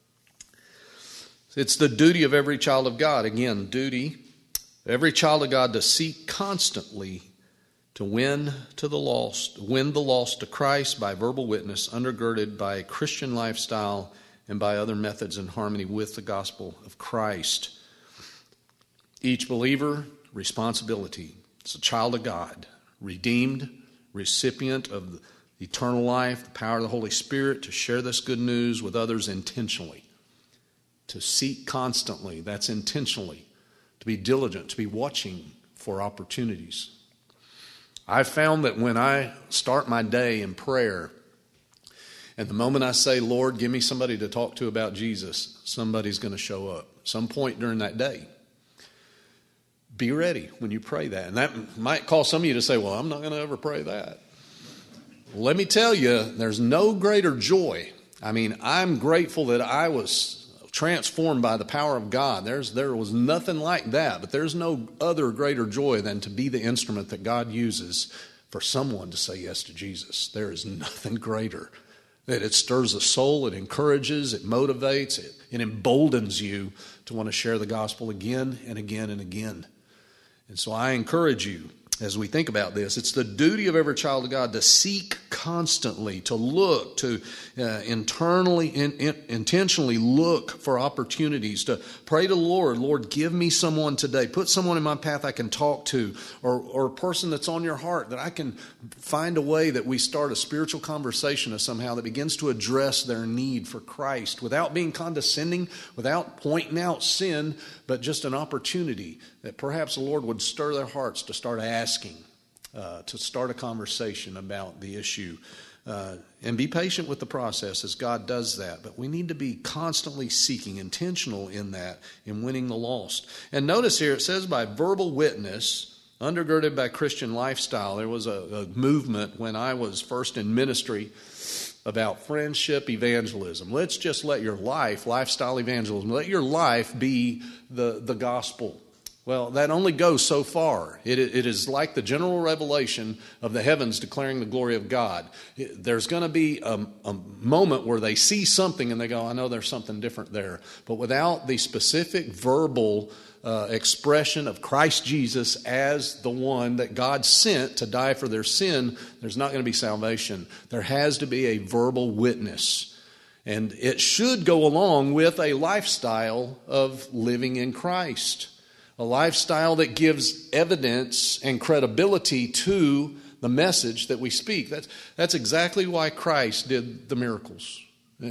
It's the duty of every child of God. Again, duty, every child of God to seek constantly to win the lost to Christ by verbal witness, undergirded by a Christian lifestyle and by other methods in harmony with the gospel of Christ. Each believer, responsibility. It's a child of God, redeemed, recipient of the eternal life, the power of the Holy Spirit, to share this good news with others intentionally. To seek constantly, that's intentionally. To be diligent, to be watching for opportunities. I've found that when I start my day in prayer, and the moment I say, Lord, give me somebody to talk to about Jesus, somebody's going to show up some point during that day. Be ready when you pray that. And that might cause some of you to say, well, I'm not going to ever pray that. Let me tell you, there's no greater joy. I mean, I'm grateful that I was transformed by the power of God. There was nothing like that, but there's no other greater joy than to be the instrument that God uses for someone to say yes to Jesus. There is nothing greater. That it stirs the soul, it encourages, it motivates, it emboldens you to want to share the gospel again and again and again. And so I encourage you, as we think about this, it's the duty of every child of God to seek constantly, to look, to intentionally look for opportunities, to pray to the Lord, Lord, give me someone today. Put someone in my path I can talk to, or a person that's on your heart that I can find a way that we start a spiritual conversation somehow that begins to address their need for Christ without being condescending, without pointing out sin, but just an opportunity that perhaps the Lord would stir their hearts to start asking, to start a conversation about the issue. And be patient with the process as God does that. But we need to be constantly seeking, intentional in that, in winning the lost. And notice here it says by verbal witness, undergirded by Christian lifestyle. There was a movement when I was first in ministry about friendship evangelism. Let's just let your lifestyle evangelism, let your life be the gospel. Well, that only goes so far. It is like the general revelation of the heavens declaring the glory of God. There's going to be a moment where they see something and they go, I know there's something different there. But without the specific verbal expression of Christ Jesus as the one that God sent to die for their sin, there's not going to be salvation. There has to be a verbal witness. And it should go along with a lifestyle of living in Christ. A lifestyle that gives evidence and credibility to the message that we speak. That's exactly why Christ did the miracles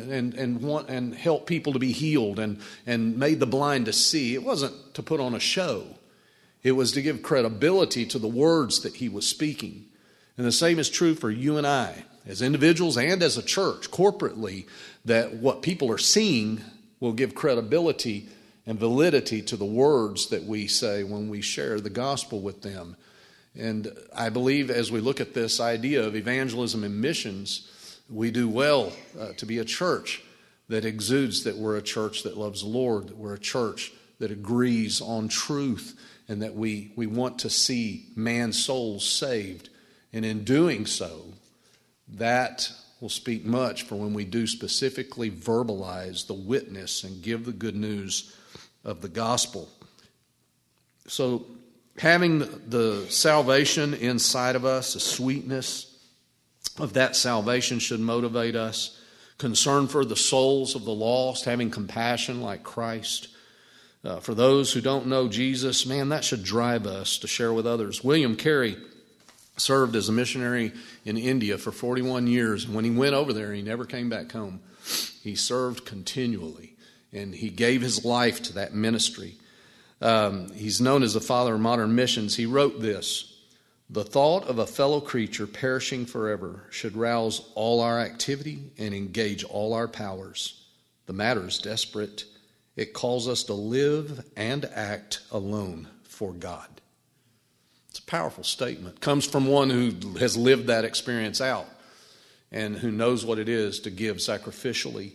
and helped people to be healed and made the blind to see. It wasn't to put on a show. It was to give credibility to the words that he was speaking. And the same is true for you and I, as individuals and as a church, corporately, that what people are seeing will give credibility and validity to the words that we say when we share the gospel with them. And I believe as we look at this idea of evangelism and missions, we do well to be a church that exudes that we're a church that loves the Lord, that we're a church that agrees on truth and that we want to see man's souls saved. And in doing so, that will speak much for when we do specifically verbalize the witness and give the good news of the gospel. So having the salvation inside of us, the sweetness of that salvation should motivate us. Concern for the souls of the lost, having compassion like Christ. For those who don't know Jesus, man, that should drive us to share with others. William Carey served as a missionary in India for 41 years. And when he went over there, he never came back home. He served continually, and he gave his life to that ministry. He's known as the father of modern missions. He wrote this: "The thought of a fellow creature perishing forever should rouse all our activity and engage all our powers. The matter is desperate. It calls us to live and act alone for God." It's a powerful statement. It comes from one who has lived that experience out and who knows what it is to give sacrificially,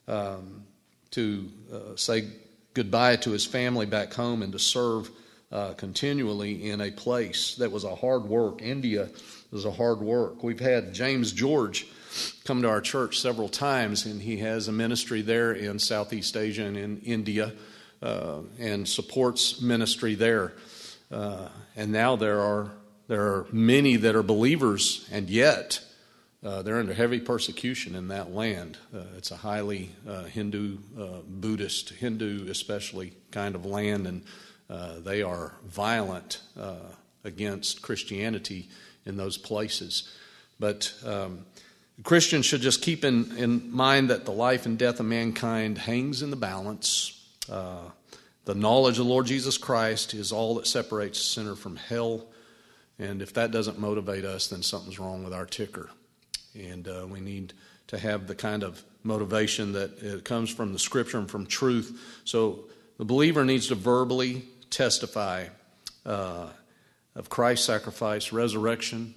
to say goodbye to his family back home and to serve continually in a place that was a hard work. India was a hard work. We've had James George come to our church several times, and he has a ministry there in Southeast Asia and in India, and supports ministry there. And now there are many that are believers, and yet they're under heavy persecution in that land. It's a highly Hindu, Buddhist, Hindu especially kind of land, and they are violent against Christianity in those places. But Christians should just keep in mind that the life and death of mankind hangs in the balance. The knowledge of the Lord Jesus Christ is all that separates a sinner from hell. And if that doesn't motivate us, then something's wrong with our ticker. And we need to have the kind of motivation that comes from the Scripture and from truth. So the believer needs to verbally testify of Christ's sacrifice, resurrection,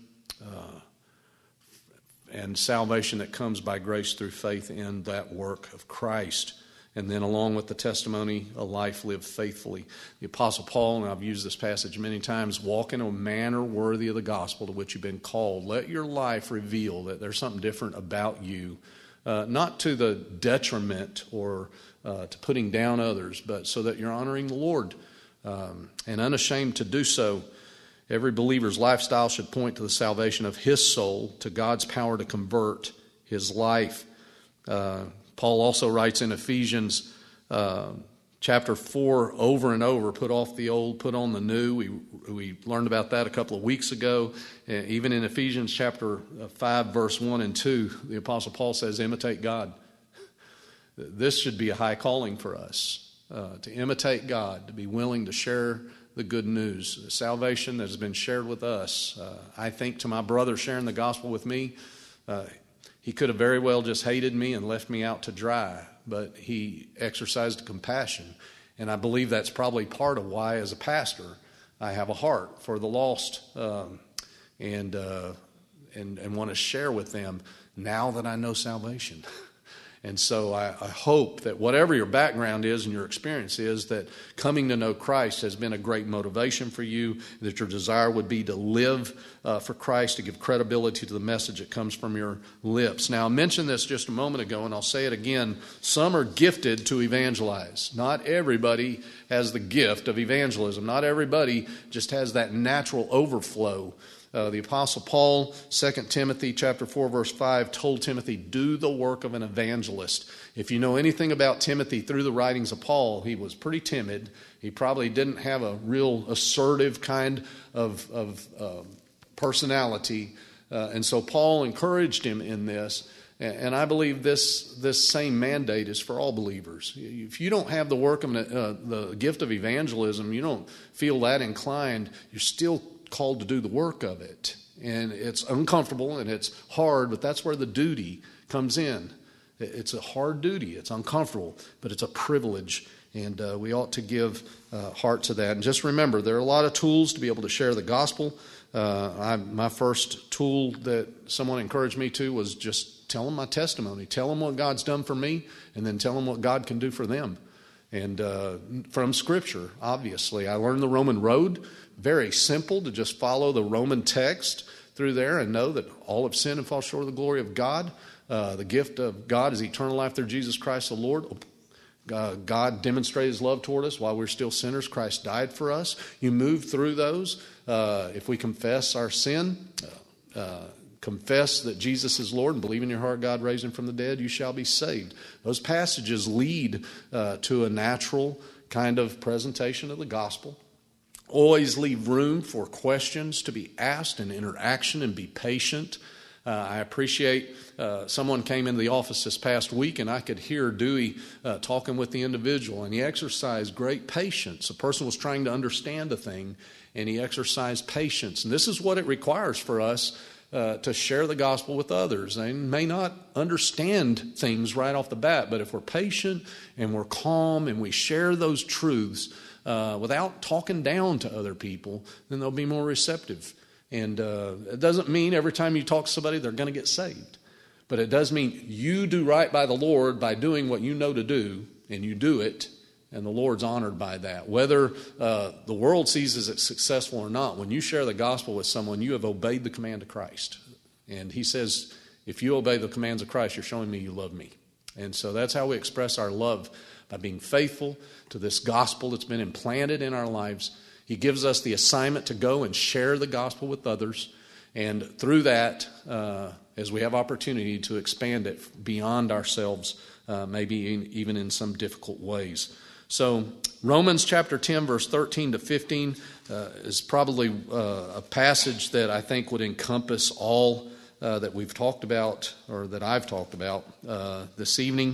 and salvation that comes by grace through faith in that work of Christ. And then along with the testimony, a life lived faithfully. The Apostle Paul, and I've used this passage many times, walk in a manner worthy of the gospel to which you've been called. Let your life reveal that there's something different about you, not to the detriment or to putting down others, but so that you're honoring the Lord, and unashamed to do so. Every believer's lifestyle should point to the salvation of his soul, to God's power to convert his life. Paul also writes in Ephesians chapter 4 over and over, put off the old, put on the new. We learned about that a couple of weeks ago. Even in Ephesians chapter 5, verse 1 and 2, the Apostle Paul says, imitate God. This should be a high calling for us, to imitate God, to be willing to share the good news. The salvation that has been shared with us. I think to my brother sharing the gospel with me, he could have very well just hated me and left me out to dry, but he exercised compassion. And I believe that's probably part of why, as a pastor, I have a heart for the lost, and want to share with them now that I know salvation. And so I hope that whatever your background is and your experience is, that coming to know Christ has been a great motivation for you, that your desire would be to live for Christ, to give credibility to the message that comes from your lips. Now, I mentioned this just a moment ago, and I'll say it again. Some are gifted to evangelize. Not everybody has the gift of evangelism. Not everybody just has that natural overflow. The Apostle Paul, 2 Timothy chapter 4, verse 5, told Timothy, do the work of an evangelist. If you know anything about Timothy through the writings of Paul, he was pretty timid. He probably didn't have a real assertive kind of personality. And so Paul encouraged him in this. And I believe this same mandate is for all believers. If you don't have the work of the gift of evangelism, you don't feel that inclined, you're still called to do the work of it. And it's uncomfortable and it's hard, but that's where the duty comes in. It's a hard duty. It's uncomfortable, but it's a privilege. And we ought to give heart to that. And just remember, there are a lot of tools to be able to share the gospel. My first tool that someone encouraged me to was just tell them my testimony. Tell them what God's done for me, and then tell them what God can do for them. And from Scripture, obviously. I learned the Roman road, very simple, to just follow the Roman text through there and know that all have sinned and fall short of the glory of God. The gift of God is eternal life through Jesus Christ the Lord. God demonstrated His love toward us while we're still sinners. Christ died for us. You move through those. If we confess our sin, confess that Jesus is Lord, and believe in your heart God raised Him from the dead, you shall be saved. Those passages lead to a natural kind of presentation of the gospel. Always leave room for questions to be asked and interaction, and be patient. I appreciate someone came into the office this past week, and I could hear Dewey talking with the individual, and he exercised great patience. A person was trying to understand a thing, and he exercised patience. And this is what it requires for us to share the gospel with others. They may not understand things right off the bat, but if we're patient and we're calm and we share those truths without talking down to other people, then they'll be more receptive. And it doesn't mean every time you talk to somebody they're going to get saved. But it does mean you do right by the Lord by doing what you know to do, and you do it, and the Lord's honored by that. Whether the world sees it as successful or not, when you share the gospel with someone, you have obeyed the command of Christ. And He says, if you obey the commands of Christ, you're showing me you love me. And so that's how we express our love, by being faithful to this gospel that's been implanted in our lives. He gives us the assignment to go and share the gospel with others. And through that, as we have opportunity to expand it beyond ourselves, maybe even in some difficult ways. So Romans chapter 10, verse 13 to 15 is probably a passage that I think would encompass all that we've talked about, or that I've talked about this evening.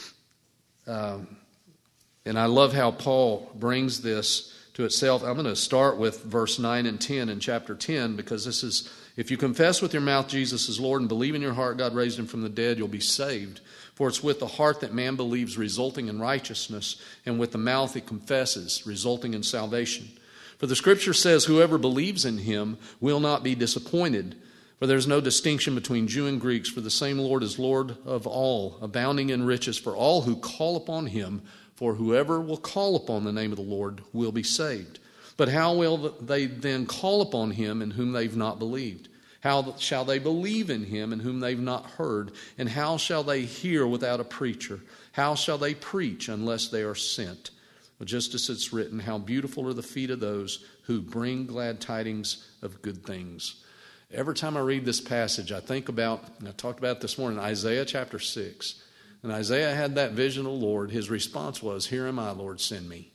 And I love how Paul brings this to itself. I'm going to start with verse 9 and 10 in chapter 10, because this is, if you confess with your mouth Jesus is Lord and believe in your heart God raised Him from the dead, you'll be saved. For it's with the heart that man believes, resulting in righteousness, and with the mouth he confesses, resulting in salvation. For the Scripture says, whoever believes in Him will not be disappointed. For there is no distinction between Jew and Greeks, for the same Lord is Lord of all, abounding in riches for all who call upon Him. For whoever will call upon the name of the Lord will be saved. But how will they then call upon Him in whom they've not believed? How shall they believe in Him in whom they've not heard? And how shall they hear without a preacher? How shall they preach unless they are sent? Well, just as it's written, how beautiful are the feet of those who bring glad tidings of good things. Every time I read this passage, I think about, and I talked about it this morning, Isaiah chapter 6. And Isaiah had that vision of the Lord. His response was, here am I, Lord, send me.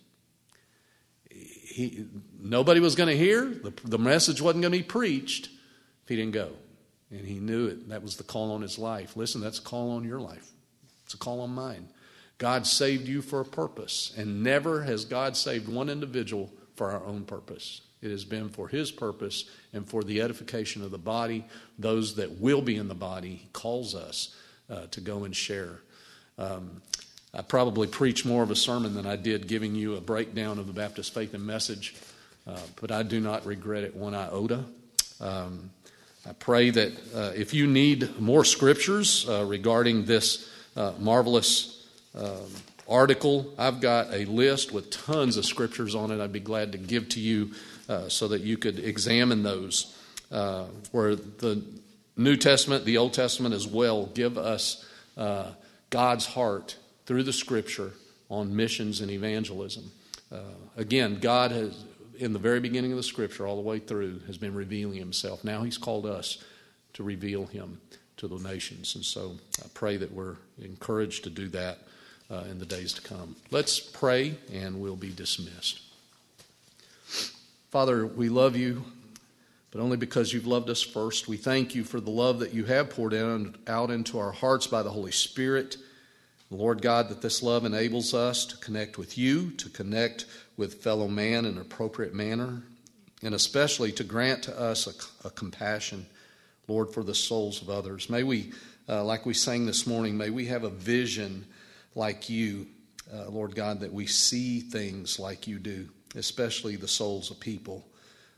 Nobody was going to hear. The message wasn't going to be preached if he didn't go. And he knew it. That was the call on his life. Listen, that's a call on your life. It's a call on mine. God saved you for a purpose. And never has God saved one individual for our own purpose. It has been for His purpose and for the edification of the body, those that will be in the body. He calls us to go and share. I probably preached more of a sermon than I did giving you a breakdown of the Baptist faith and message, but I do not regret it one iota. I pray that if you need more scriptures regarding this marvelous article, I've got a list with tons of scriptures on it. I'd be glad to give to you so that you could examine those, where the New Testament, the Old Testament as well, give us God's heart through the Scripture on missions and evangelism. Again, God has, in the very beginning of the Scripture, all the way through, has been revealing Himself. Now He's called us to reveal Him to the nations. And so I pray that we're encouraged to do that in the days to come. Let's pray, and we'll be dismissed. Father, we love You, but only because You've loved us first. We thank You for the love that You have poured out into our hearts by the Holy Spirit. Lord God, that this love enables us to connect with You, to connect with fellow man in an appropriate manner, and especially to grant to us a compassion, Lord, for the souls of others. May we, like we sang this morning, may we have a vision like You, Lord God, that we see things like You do, especially the souls of people.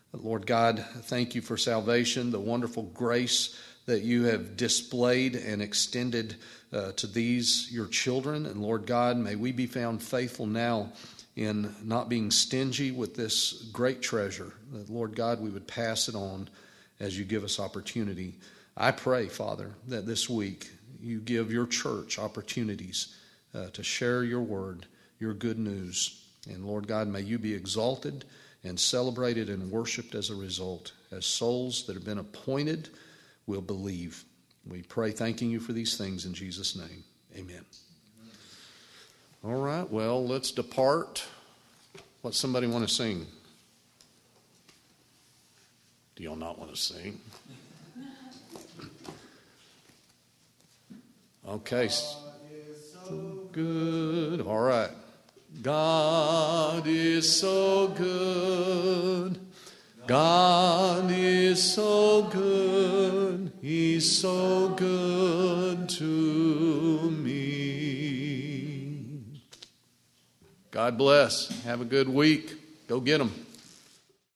Lord God, thank you for salvation, the wonderful grace that you have displayed and extended to these, your children. And Lord God, may we be found faithful now in not being stingy with this great treasure. That, Lord God, we would pass it on as you give us opportunity. I pray, Father, that this week you give your church opportunities to share your word, your good news. And Lord God, may you be exalted and celebrated and worshiped as a result, as souls that have been appointed will believe. We pray thanking you for these things in Jesus' name. Amen. All right, well, let's depart. What's somebody want to sing? Do y'all not want to sing? Okay. So good. All right. God is so good. God is so good. He's so good to me. God bless. Have a good week. Go get 'em.